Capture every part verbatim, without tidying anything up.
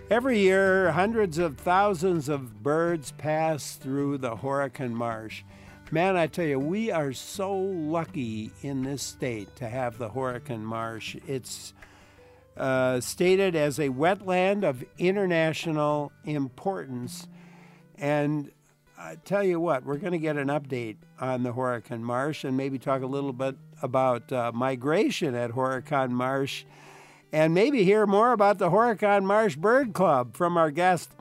Every year, hundreds of thousands of birds pass through the Horicon Marsh. Man, I tell you, we are so lucky in this state to have the Horicon Marsh. It's uh, stated as a wetland of international importance. And I tell you what, we're going to get an update on the Horicon Marsh and maybe talk a little bit about uh, migration at Horicon Marsh, and maybe hear more about the Horicon Marsh Bird Club from our guest,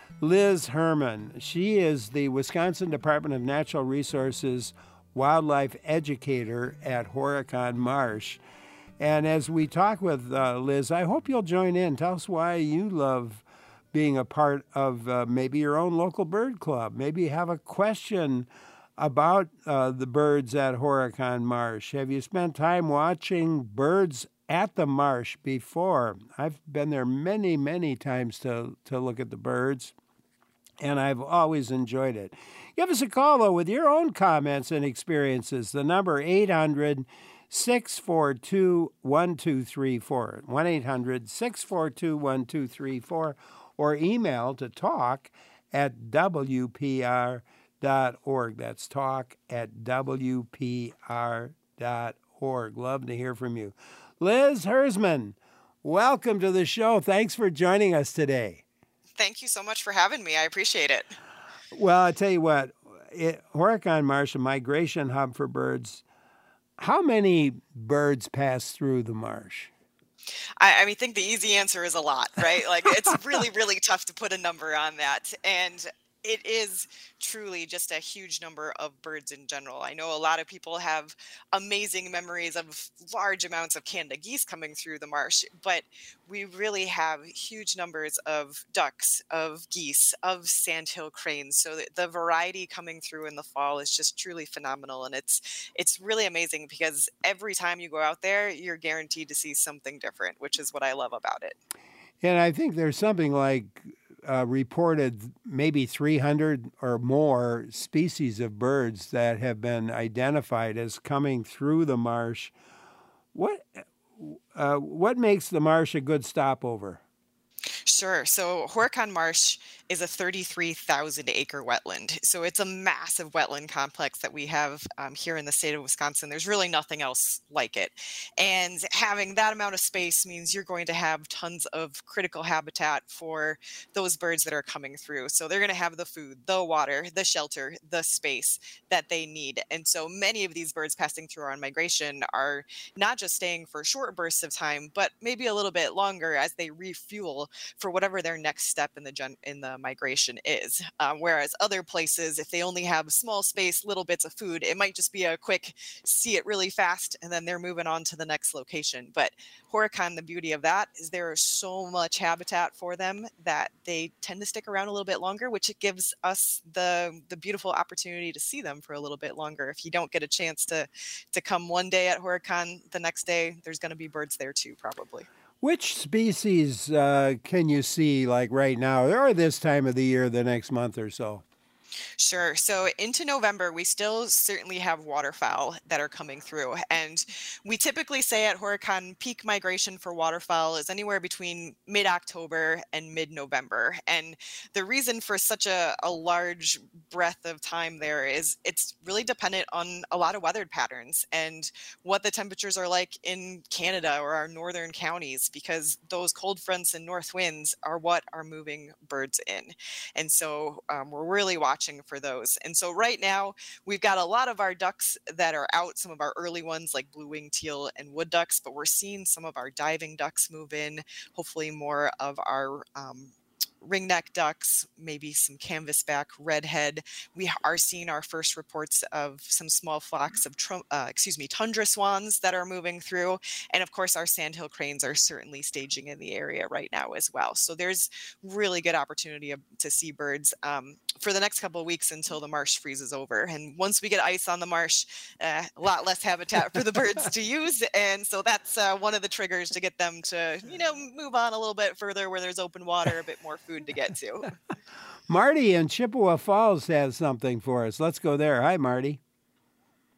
Liz Herman. She is the Wisconsin Department of Natural Resources wildlife educator at Horicon Marsh. And as we talk with uh, Liz, I hope you'll join in. Tell us why you love being a part of uh, maybe your own local bird club. Maybe you have a question about uh, the birds at Horicon Marsh. Have you spent time watching birds at the marsh before? I've been there many, many times to, to look at the birds, and I've always enjoyed it. Give us a call, though, with your own comments and experiences. The number eight hundred, six four two, one two three four, one eight hundred, six four two, one two three four, or email to talk at W P R dot org. That's talk at W P R dot org. Love to hear from you. Liz Hersman, welcome to the show. Thanks for joining us today. Thank you so much for having me. I appreciate it. Well, I tell you what, it, Horicon Marsh, a migration hub for birds. How many birds pass through the marsh? I, I mean, I think the easy answer is a lot, right? Like, it's really, really tough to put a number on that. And it is truly just a huge number of birds in general. I know a lot of people have amazing memories of large amounts of Canada geese coming through the marsh, but we really have huge numbers of ducks, of geese, of sandhill cranes. So the, the variety coming through in the fall is just truly phenomenal. And it's it's really amazing because every time you go out there, you're guaranteed to see something different, which is what I love about it. And I think there's something like Uh, reported maybe three hundred or more species of birds that have been identified as coming through the marsh. What uh, what makes the marsh a good stopover? Sure. So Horicon Marsh is a thirty-three thousand acre wetland. So it's a massive wetland complex that we have um, here in the state of Wisconsin. There's really nothing else like it. And having that amount of space means you're going to have tons of critical habitat for those birds that are coming through. So they're going to have the food, the water, the shelter, the space that they need. And so many of these birds passing through on migration are not just staying for short bursts of time, but maybe a little bit longer as they refuel for whatever their next step in the gen- in the migration is. Um, whereas other places, if they only have small space, little bits of food, it might just be a quick see it really fast, and then they're moving on to the next location. But Horicon, the beauty of that is there is so much habitat for them that they tend to stick around a little bit longer, which it gives us the the beautiful opportunity to see them for a little bit longer. If you don't get a chance to to come one day at Horicon, the next day there's going to be birds there too, probably. Which species uh, can you see like right now or this time of the year, the next month or so? Sure. So into November, we still certainly have waterfowl that are coming through. And we typically say at Horicon, peak migration for waterfowl is anywhere between mid-October and mid-November. And the reason for such a, a large breadth of time there is it's really dependent on a lot of weather patterns and what the temperatures are like in Canada or our northern counties, because those cold fronts and north winds are what are moving birds in. And so um, we're really watching for those. And so right now we've got a lot of our ducks that are out, some of our early ones like blue-winged teal and wood ducks, but we're seeing some of our diving ducks move in, hopefully more of our um, ringneck ducks, maybe some canvasback redhead. We are seeing our first reports of some small flocks of tr- uh, excuse me tundra swans that are moving through, and of course our sandhill cranes are certainly staging in the area right now as well. So there's really good opportunity to see birds um, for the next couple of weeks until the marsh freezes over. And once we get ice on the marsh, uh, a lot less habitat for the birds to use, and so that's uh, one of the triggers to get them to you know move on a little bit further where there's open water, a bit more food to get to. Marty in Chippewa Falls has something for us. Let's go there. Hi, Marty.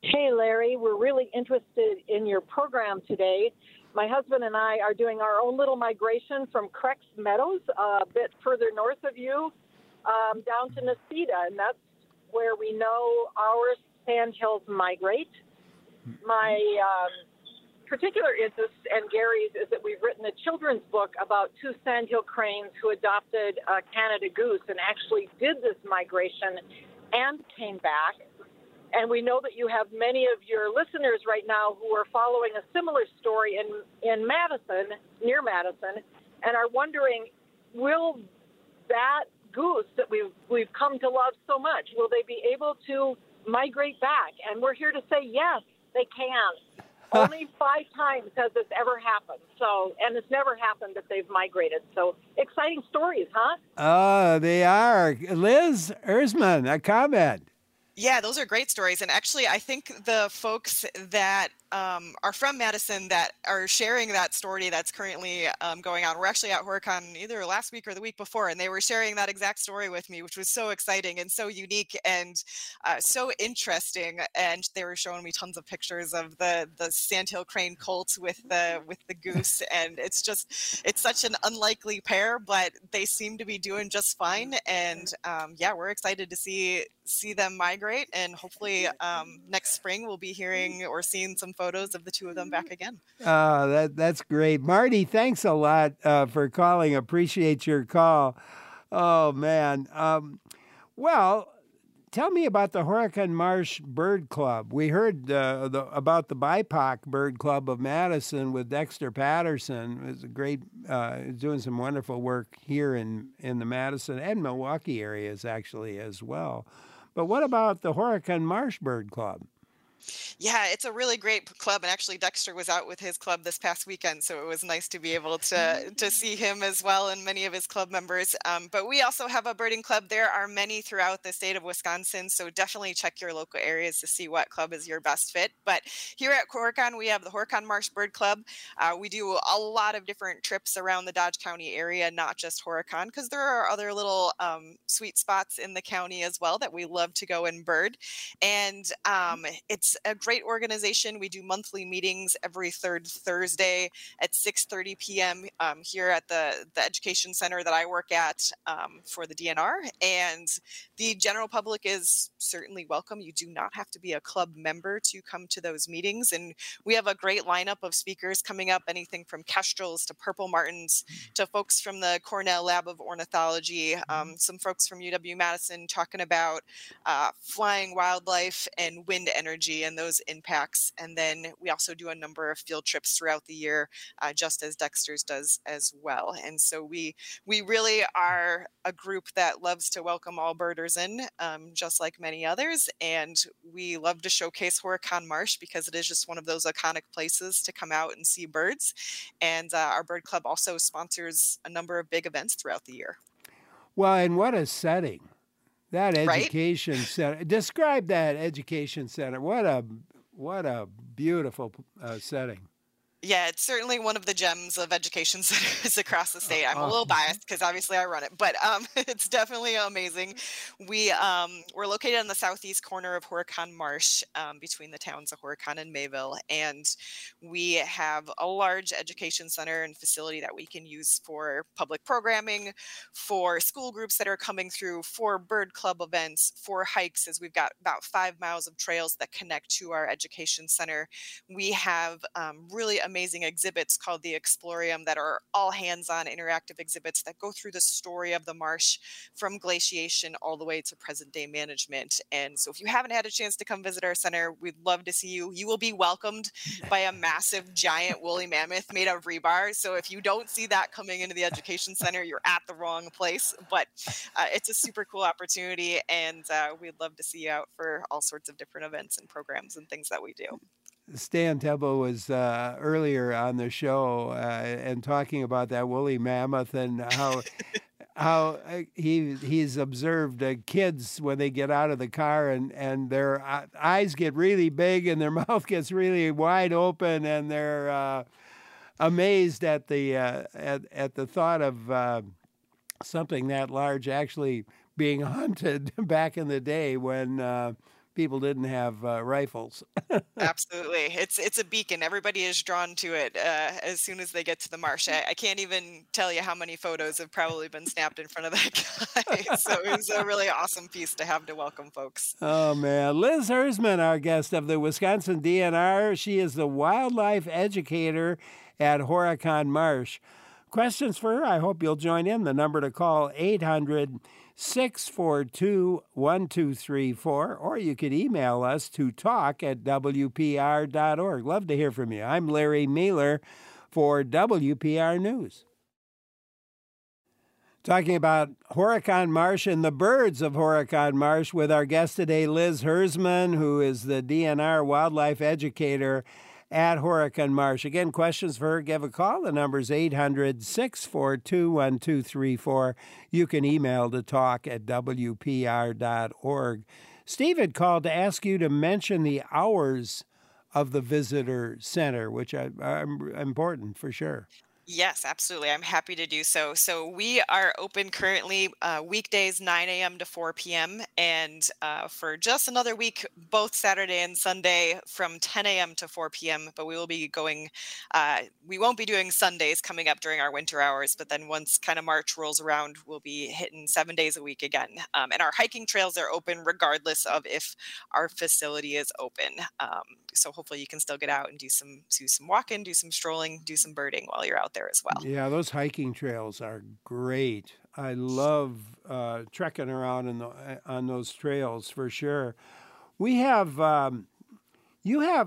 Hey, Larry, we're really interested in your program today. My husband and I are doing our own little migration from Crex Meadows, a bit further north of you, um, down to Necedah, and that's where we know our sandhills migrate. My um, particular interest, and Gary's, is that we've written a children's book about two sandhill cranes who adopted a Canada goose and actually did this migration and came back. And we know that you have many of your listeners right now who are following a similar story in, in Madison, near Madison, and are wondering, will that goose that we've, we've come to love so much, will they be able to migrate back? And we're here to say, yes, they can. Only five times has this ever happened. So, and it's never happened that they've migrated. So, exciting stories, huh? Oh, they are. Liz Erzman, a comment. Yeah, those are great stories. And actually, I think the folks that um, are from Madison that are sharing that story that's currently um, going on, we're actually at Horicon either last week or the week before, and they were sharing that exact story with me, which was so exciting and so unique and uh, so interesting. And they were showing me tons of pictures of the the sandhill crane colt with the with the goose, and it's just it's such an unlikely pair, but they seem to be doing just fine. And um, yeah, we're excited to see see them migrate, and hopefully um, next spring we'll be hearing or seeing some photos of the two of them back again. Oh, that that's great. Marty, thanks a lot uh, for calling. Appreciate your call. Oh, man. Um, well, tell me about the Horicon Marsh Bird Club. We heard uh, the, about the B I P O C Bird Club of Madison with Dexter Patterson. It's a great, uh, doing some wonderful work here in, in the Madison and Milwaukee areas, actually, as well. But what about the Horicon Marsh Bird Club? Yeah, it's a really great club, and actually Dexter was out with his club this past weekend, so it was nice to be able to to see him as well and many of his club members. Um, but we also have a birding club. There are many throughout the state of Wisconsin, so definitely check your local areas to see what club is your best fit. But here at Horicon, we have the Horicon Marsh Bird Club. Uh, we do a lot of different trips around the Dodge County area, not just Horicon, because there are other little um, sweet spots in the county as well that we love to go and bird. And um, it's a great organization. We do monthly meetings every third Thursday at six thirty p.m. Um, here at the, the education center that I work at um, for the D N R. And the general public is certainly welcome. You do not have to be a club member to come to those meetings. And we have a great lineup of speakers coming up, anything from kestrels to purple martins to folks from the Cornell Lab of Ornithology, um, some folks from U W-Madison talking about uh, flying wildlife and wind energy and those impacts. And then we also do a number of field trips throughout the year, uh, just as Dexter's does as well. And so we we really are a group that loves to welcome all birders in, um, just like many others. And we love to showcase Horicon Marsh because it is just one of those iconic places to come out and see birds. And uh, our bird club also sponsors a number of big events throughout the year. Well, and what a setting. That education right? center. Describe that education center. What a what a beautiful uh, setting. Yeah, it's certainly one of the gems of education centers across the state. I'm a little biased because obviously I run it, but um, it's definitely amazing. We, um, we're located on the southeast corner of Horicon Marsh, um, between the towns of Horicon and Mayville, and we have a large education center and facility that we can use for public programming, for school groups that are coming through, for bird club events, for hikes, as we've got about five miles of trails that connect to our education center. We have um, really amazing amazing exhibits called the Explorium that are all hands-on interactive exhibits that go through the story of the marsh from glaciation all the way to present-day management. And so if you haven't had a chance to come visit our center, we'd love to see you. You will be welcomed by a massive, giant woolly mammoth made of rebar. So if you don't see that coming into the education center, you're at the wrong place. But uh, it's a super cool opportunity, and uh, we'd love to see you out for all sorts of different events and programs and things that we do. Stan Tebo was uh, earlier on the show uh, and talking about that woolly mammoth and how how he he's observed uh, kids when they get out of the car and, and their eyes get really big and their mouth gets really wide open and they're uh, amazed at the uh, at at the thought of uh, something that large actually being hunted back in the day when. Uh, people didn't have uh, rifles. Absolutely. It's it's a beacon. Everybody is drawn to it uh, as soon as they get to the marsh. I, I can't even tell you how many photos have probably been snapped in front of that guy. So it was a really awesome piece to have to welcome folks. Oh, man. Liz Hersman, our guest of the Wisconsin D N R. She is the wildlife educator at Horicon Marsh. Questions for her? I hope you'll join in. The number to call, eight hundred, six four two, one two three four, or you could email us to talk at w p r dot org. Love to hear from you. I'm Larry Mueller for W P R News. Talking about Horicon Marsh and the birds of Horicon Marsh with our guest today, Liz Hersman, who is the D N R wildlife educator at Horicon Marsh. Again, questions for her, give a call. The number's eight hundred, six four two, one two three four. You can email to talk at w p r dot org. Steve had called to ask you to mention the hours of the visitor center, which are, are important for sure. Yes, absolutely. I'm happy to do so. So we are open currently uh, weekdays nine a.m. to four p.m. and uh, for just another week, both Saturday and Sunday from ten a.m. to four p.m. But we will be going, uh, we won't be doing Sundays coming up during our winter hours. But then once kind of March rolls around, we'll be hitting seven days a week again. Um, and our hiking trails are open regardless of if our facility is open. Um, so hopefully you can still get out and do some do some walking, do some strolling, do some birding while you're out there as well. Yeah, those hiking trails are great. I love uh, trekking around in the, on those trails for sure. We have, um, you have,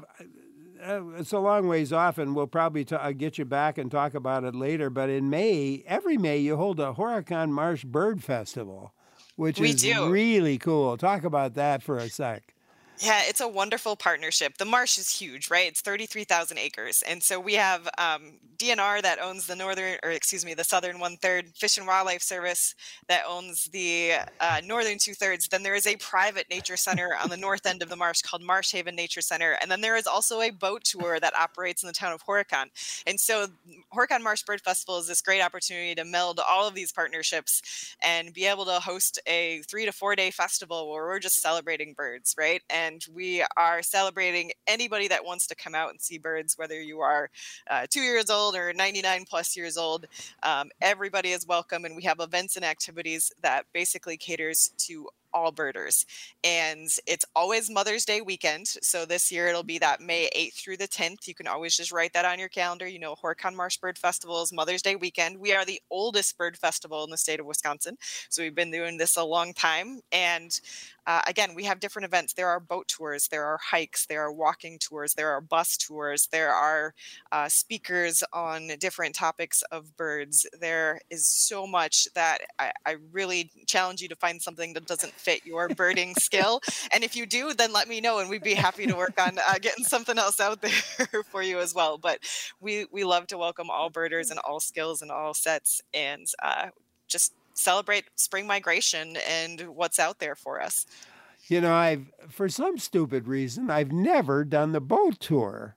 uh, it's a long ways off, and we'll probably t- uh, get you back and talk about it later, but in May, every May, you hold a Horicon Marsh Bird Festival, which We is do. really cool. Talk about that for a sec. Yeah, it's a wonderful partnership. The marsh is huge, right? It's thirty-three thousand acres. And so we have um, D N R that owns the northern, or excuse me, the southern one third, Fish and Wildlife Service that owns the uh, northern two thirds. Then there is a private nature center on the north end of the marsh called Marsh Haven Nature Center. And then there is also a boat tour that operates in the town of Horicon. And so Horicon Marsh Bird Festival is this great opportunity to meld all of these partnerships and be able to host a three to four day festival where we're just celebrating birds, right? And And we are celebrating anybody that wants to come out and see birds, whether you are uh, two years old or ninety-nine plus years old. Um, everybody is welcome, and we have events and activities that basically caters to all birders. And it's always Mother's Day weekend. So this year it'll be that May eighth through the tenth. You can always just write that on your calendar. You know, Horicon Marsh Bird Festival is Mother's Day weekend. We are the oldest bird festival in the state of Wisconsin. So we've been doing this a long time. And uh, again, we have different events. There are boat tours, there are hikes, there are walking tours, there are bus tours, there are uh, speakers on different topics of birds. There is so much that I, I really challenge you to find something that doesn't fit your birding skill. And if you do, then let me know and we'd be happy to work on uh, getting something else out there for you as well. But we, we love to welcome all birders and all skills and all sets and uh, just celebrate spring migration and what's out there for us. You know, I've, for some stupid reason, I've never done the boat tour.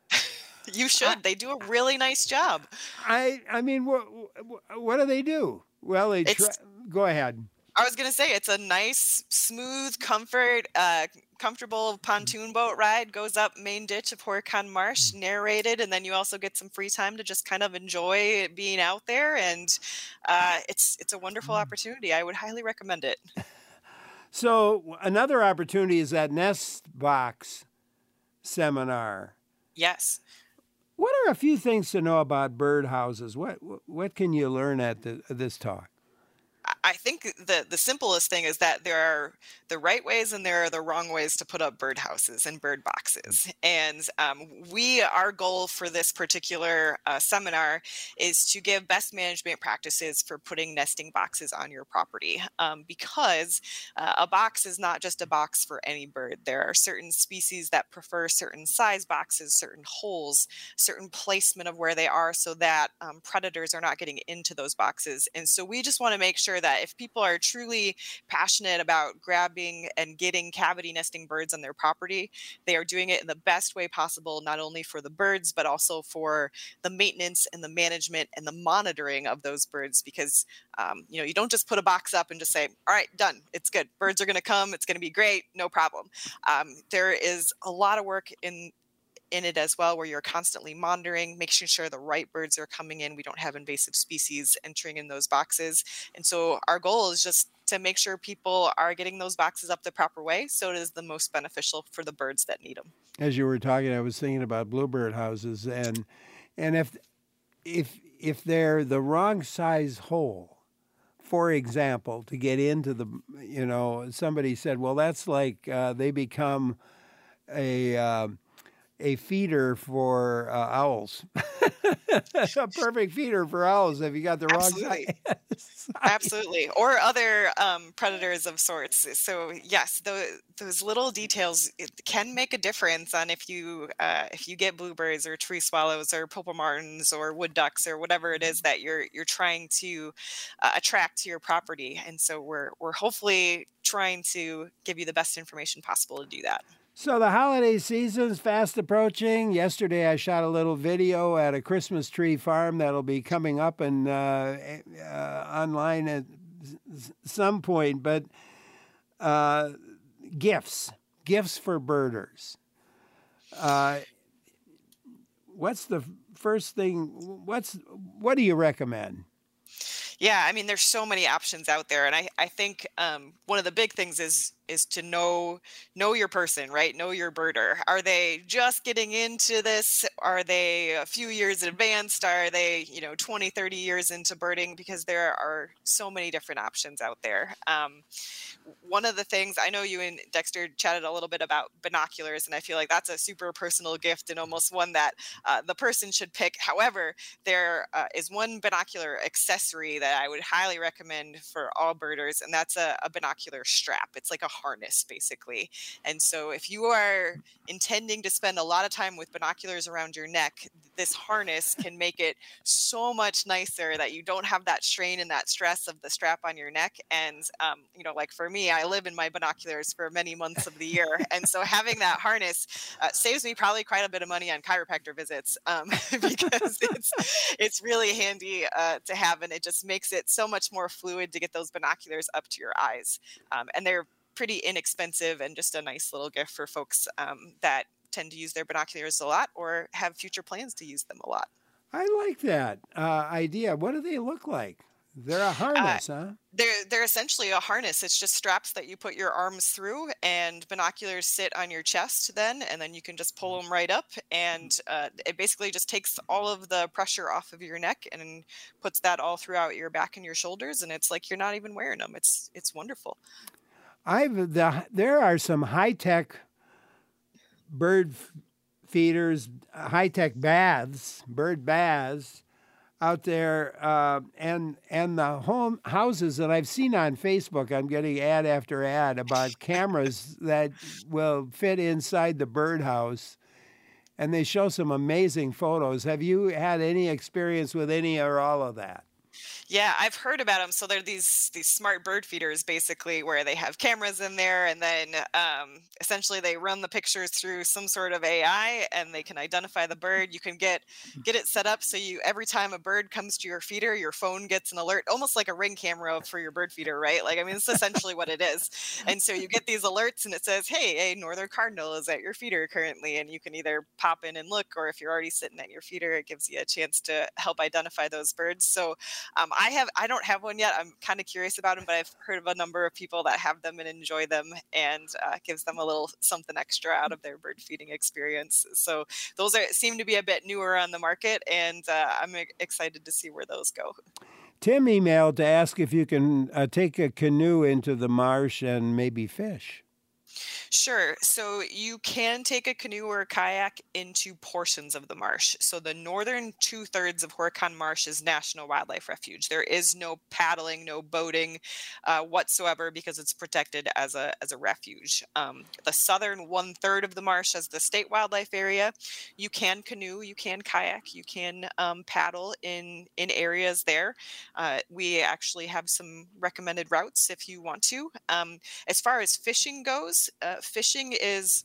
You should. They do a really nice job. I, I mean, what, what do they do? Well, they tra- go ahead. I was going to say it's a nice, smooth, comfort, uh, comfortable pontoon boat ride. Goes up main ditch of Horicon Marsh, narrated, and then you also get some free time to just kind of enjoy being out there. And uh, it's it's a wonderful opportunity. I would highly recommend it. So another opportunity is that Nest Box seminar. Yes. What are a few things to know about bird houses? What what can you learn at the, this talk? I think the, the simplest thing is that there are the right ways and there are the wrong ways to put up bird houses and bird boxes. And um, we, our goal for this particular uh, seminar is to give best management practices for putting nesting boxes on your property. Um, because uh, a box is not just a box for any bird. There are certain species that prefer certain size boxes, certain holes, certain placement of where they are so that um, predators are not getting into those boxes. And so we just want to make sure that that if people are truly passionate about grabbing and getting cavity nesting birds on their property, they are doing it in the best way possible, not only for the birds, but also for the maintenance and the management and the monitoring of those birds. Because, um, you know, you don't just put a box up and just say, all right, done, it's good. Birds are going to come. It's going to be great. No problem. Um, there is a lot of work in in it as well, where you're constantly monitoring, making sure the right birds are coming in. We don't have invasive species entering in those boxes. And so our goal is just to make sure people are getting those boxes up the proper way, so it is the most beneficial for the birds that need them. As you were talking, I was thinking about bluebird houses, and and if if if they're the wrong size hole, for example, to get into the, you know, somebody said, well, that's like uh, they become a uh, a feeder for uh, owls. A perfect feeder for owls if you got the Absolutely. wrong size. Absolutely. Or other um, predators of sorts. So yes, the, those little details, it can make a difference on if you uh, if you get bluebirds or tree swallows or purple martins or wood ducks or whatever it is that you're you're trying to uh, attract to your property. And so we're we're hopefully trying to give you the best information possible to do that. So the holiday season's fast approaching. Yesterday I shot a little video at a Christmas tree farm that'll be coming up and uh, uh, online at some point. But uh, gifts, gifts for birders. Uh, what's the first thing? What's what do you recommend? Yeah, I mean, there's so many options out there, and I I think um, one of the big things is is to know know your person, right? Know your birder. Are they just getting into this? Are they a few years advanced? Are they, you know, twenty, thirty years into birding? Because there are so many different options out there. Um, one of the things, I know you and Dexter chatted a little bit about binoculars, and I feel like that's a super personal gift and almost one that uh, the person should pick. However, there uh, is one binocular accessory that I would highly recommend for all birders, and that's a, a binocular strap. It's like a harness, basically. And so if you are intending to spend a lot of time with binoculars around your neck, this harness can make it so much nicer that you don't have that strain and that stress of the strap on your neck. And, um, you know, like for me, I live in my binoculars for many months of the year. And so having that harness uh, saves me probably quite a bit of money on chiropractor visits um, because it's, it's really handy uh, to have, and it just makes it so much more fluid to get those binoculars up to your eyes. Um, and they're pretty inexpensive and just a nice little gift for folks um, that tend to use their binoculars a lot or have future plans to use them a lot. I like that uh, idea. What do they look like? They're a harness, uh, huh? They're they're essentially a harness. It's just straps that you put your arms through, and binoculars sit on your chest then, and then you can just pull them right up, and uh, it basically just takes all of the pressure off of your neck and puts that all throughout your back and your shoulders, and it's like you're not even wearing them. It's it's wonderful. I've the there are some high-tech bird feeders, high-tech baths, bird baths out there, uh, and and the home houses that I've seen on Facebook. I'm getting ad after ad about cameras that will fit inside the birdhouse, and they show some amazing photos. Have you had any experience with any or all of that? Yeah, I've heard about them. So they're these these smart bird feeders, basically, where they have cameras in there, and then um, essentially they run the pictures through some sort of A I, and they can identify the bird. You can get get it set up so you every time a bird comes to your feeder, your phone gets an alert, almost like a Ring camera for your bird feeder, right? Like, I mean, it's essentially what it is. And so you get these alerts, and it says, "Hey, a northern cardinal is at your feeder currently," and you can either pop in and look, or if you're already sitting at your feeder, it gives you a chance to help identify those birds. So um, I have I don't have one yet. I'm kind of curious about them, but I've heard of a number of people that have them and enjoy them, and uh, gives them a little something extra out of their bird feeding experience. So those are seem to be a bit newer on the market, and uh, I'm excited to see where those go. Tim emailed to ask if you can uh, take a canoe into the marsh and maybe fish. Sure. So you can take a canoe or a kayak into portions of the marsh. So the northern two thirds of Horicon Marsh is National Wildlife Refuge. There is no paddling, no boating uh, whatsoever because it's protected as a as a refuge. Um, the southern one third of the marsh as the state wildlife area. You can canoe, you can kayak, you can um, paddle in in areas there. Uh, we actually have some recommended routes if you want to. Um, as far as fishing goes, uh, fishing is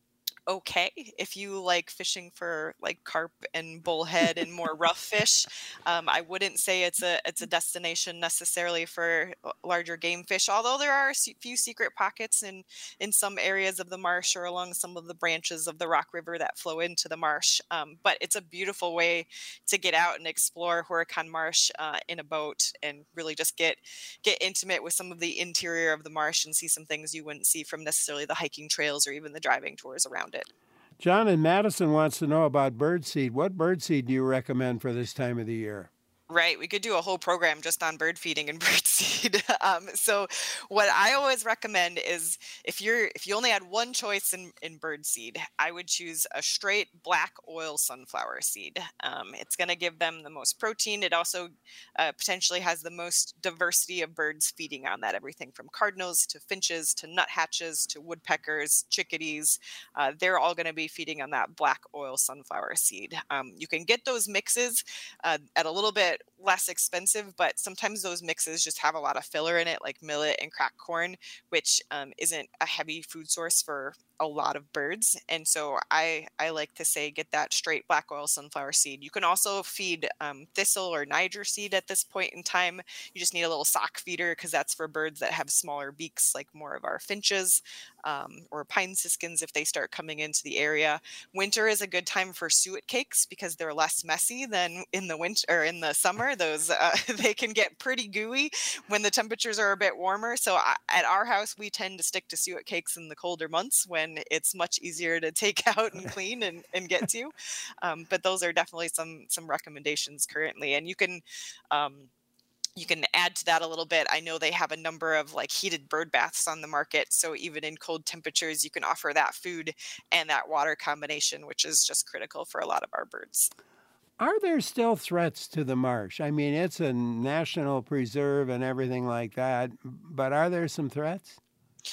okay if you like fishing for like carp and bullhead and more rough fish. Um, I wouldn't say it's a it's a destination necessarily for l- larger game fish, although there are a se- few secret pockets in in some areas of the marsh or along some of the branches of the Rock River that flow into the marsh. Um, but it's a beautiful way to get out and explore Horicon Marsh uh, in a boat and really just get get intimate with some of the interior of the marsh and see some things you wouldn't see from necessarily the hiking trails or even the driving tours around it. John in Madison wants to know about birdseed. What birdseed do you recommend for this time of the year? Right. We could do a whole program just on bird feeding and bird seed. Um, so what I always recommend is if you're if you only had one choice in, in bird seed, I would choose a straight black oil sunflower seed. Um, it's going to give them the most protein. It also uh, potentially has the most diversity of birds feeding on that. Everything from cardinals to finches to nuthatches to woodpeckers, chickadees. Uh, they're all going to be feeding on that black oil sunflower seed. Um, you can get those mixes uh, at a little bit less expensive, but sometimes those mixes just have a lot of filler in it, like millet and cracked corn, which um, isn't a heavy food source for a lot of birds. And so I, I like to say get that straight black oil sunflower seed. You can also feed um, thistle or Niger seed at this point in time. You just need a little sock feeder because that's for birds that have smaller beaks, like more of our finches um, or pine siskins if they start coming into the area. Winter is a good time for suet cakes because they're less messy than in the winter or in the summer. Those uh, they can get pretty gooey when the temperatures are a bit warmer. So I, at our house, we tend to stick to suet cakes in the colder months when it's much easier to take out and clean and, and get to. Um, but those are definitely some some recommendations currently, and you can. Um, you can add to that a little bit. I know they have a number of like heated bird baths on the market. So even in cold temperatures, you can offer that food and that water combination, which is just critical for a lot of our birds. Are there still threats to the marsh? I mean, it's a national preserve and everything like that, but are there some threats?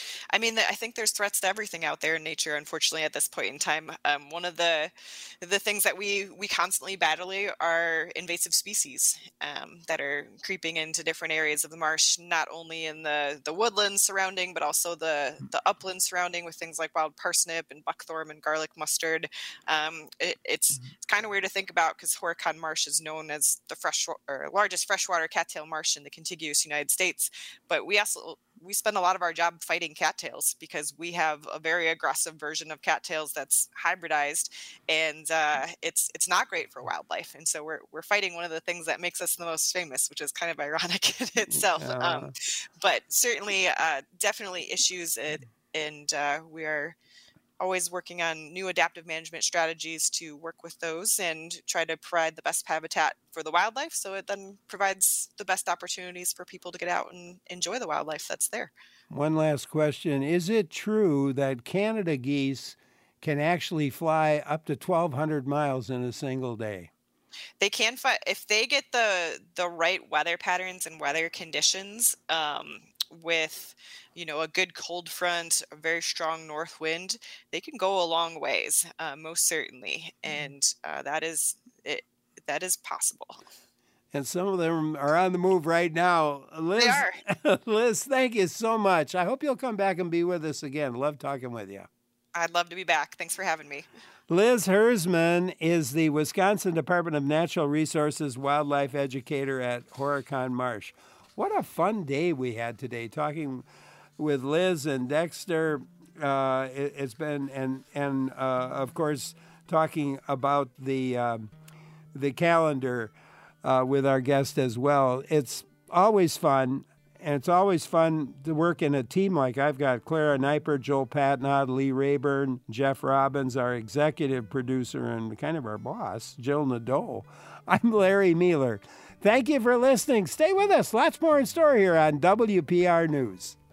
I mean, I think there's threats to everything out there in nature, unfortunately, at this point in time. Um, one of the the things that we we constantly battle are invasive species um, that are creeping into different areas of the marsh, not only in the, the woodlands surrounding, but also the, the uplands surrounding with things like wild parsnip and buckthorn and garlic mustard. Um, it, it's it's kind of weird to think about because Horicon Marsh is known as the fresh or largest freshwater cattail marsh in the contiguous United States, but we also we spend a lot of our job fighting cattails because we have a very aggressive version of cattails that's hybridized, and uh, it's it's not great for wildlife. And so we're we're fighting one of the things that makes us the most famous, which is kind of ironic in itself. Uh, Um, but certainly, uh, definitely issues, and, and uh, we are always working on new adaptive management strategies to work with those and try to provide the best habitat for the wildlife so it then provides the best opportunities for people to get out and enjoy the wildlife that's there. One last question. Is it true that Canada geese can actually fly up to twelve hundred miles in a single day? They can find if they get the the right weather patterns and weather conditions um, with you know a good cold front, a very strong north wind, they can go a long ways, uh, most certainly, and uh, that is it. That is possible. And some of them are on the move right now. Liz, They are. Liz, thank you so much. I hope you'll come back and be with us again. Love talking with you. I'd love to be back. Thanks for having me. Liz Hersman is the Wisconsin Department of Natural Resources wildlife educator at Horicon Marsh. What a fun day we had today talking with Liz and Dexter. Uh, it, it's been, and, and uh, of course, talking about the, um, the calendar uh, with our guest as well. It's always fun. And it's always fun to work in a team like I've got Clara Kniper, Joel Patnod, Lee Rayburn, Jeff Robbins, our executive producer and kind of our boss, Jill Nadeau. I'm Larry Mueller. Thank you for listening. Stay with us. Lots more in store here on W P R News.